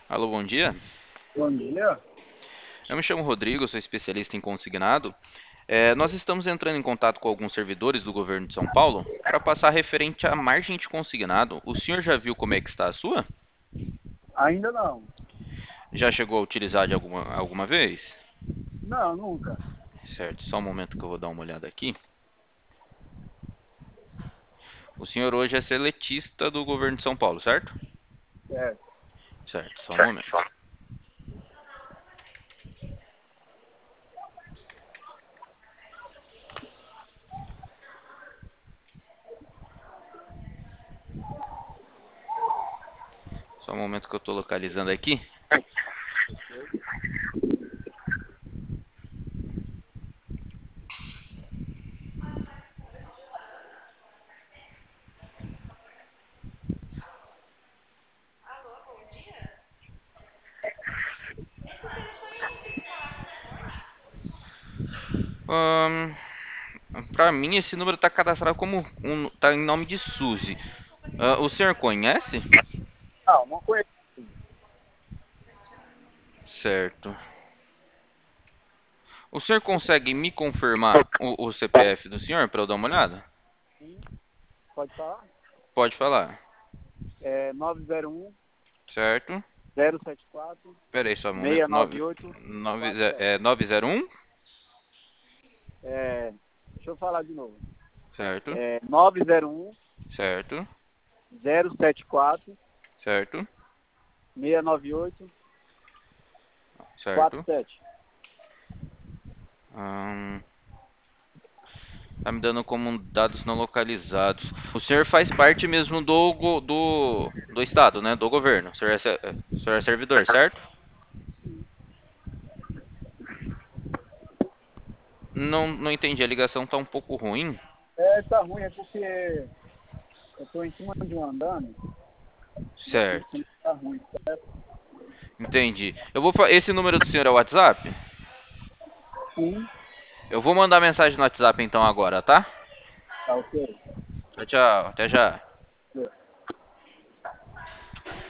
Alô, bom dia. Bom dia. Eu me chamo Rodrigo, sou especialista em consignado. Nós estamos entrando em contato com alguns servidores do governo de São Paulo para passar referente à margem de consignado. O senhor já viu como é que está a sua? Ainda não. Já chegou a utilizar de alguma vez? Não, nunca. Certo, só um momento que eu vou dar uma olhada aqui. O senhor hoje é seletista do governo de São Paulo, certo? Certo. Certo, só um momento. Só um momento que eu estou localizando aqui. Para mim, esse número está cadastrado como tá em nome de Suzy. O senhor conhece? Não, não conheço. Certo. O senhor consegue me confirmar o CPF do senhor para eu dar uma olhada? Sim, pode falar? Pode falar. É 901 Certo? 074 Pera aí só um momento. 698 47. 901? Deixa eu falar de novo. Certo? 901 Certo? 074 Certo? 698 Certo? 47. Hum, tá me dando como dados não localizados. O senhor faz parte mesmo do estado, né? Do governo. O senhor é servidor, certo? Não entendi. A ligação tá um pouco ruim. Tá ruim, é porque eu tô em cima de um andame e aqui em Certo. cima tá ruim, certo? Entendi. Esse número do senhor é o WhatsApp? Sim, Eu vou mandar mensagem no WhatsApp então agora, tá? tá ok. Tchau, tchau. Até já.